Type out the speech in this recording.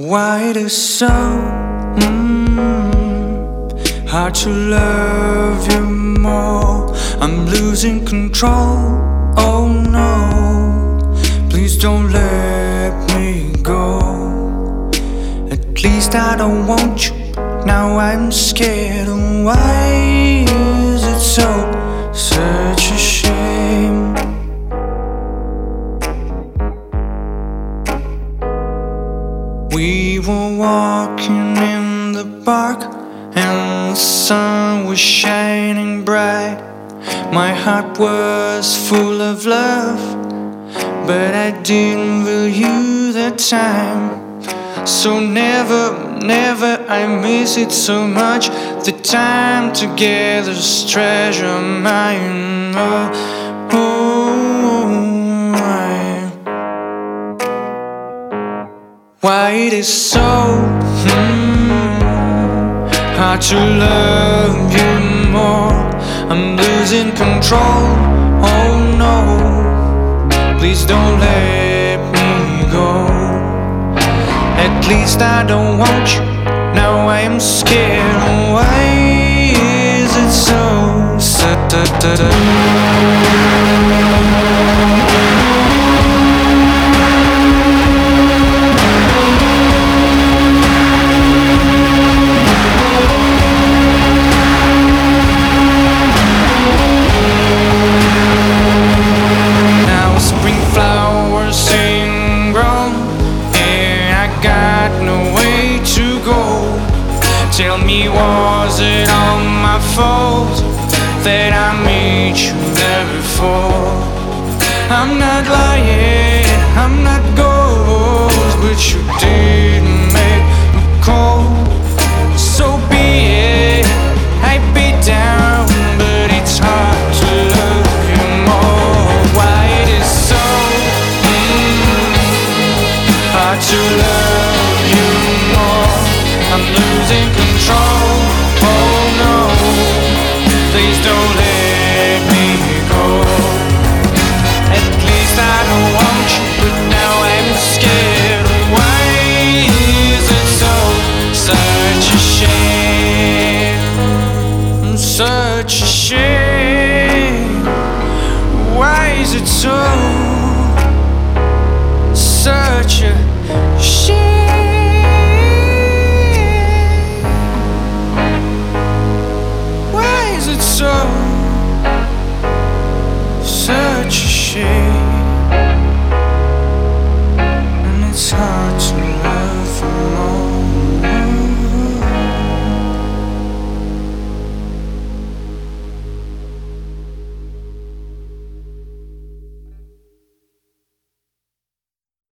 Why it is so hard to love you more? I'm losing control. Oh no, please don't let me go. At least I don't want you. Now I'm scared. And why is it so such a shame? We were walking in the park and the sun was shining bright. My heart was full of love, but I didn't value the time. So never, never, I miss it so much. The time together's treasure mine. Why it is so hard to love you more? I'm losing control. Oh no, please don't let me go. At least I don't want you. Now I am scared. Why is it so? Now spring flowers ain't grown, and I got no way to go. Tell me, was it all my fault that I made you there before? I'm not lying, I'm not ghost, but you didn't make me cold. So be it, I'd be down, but it's hard to love you more. Why it is so hard to love you more? I'm losing control. Oh no, please don't let me go. At least I don't want you, but now I'm scared. Why is it so such a shame? Such a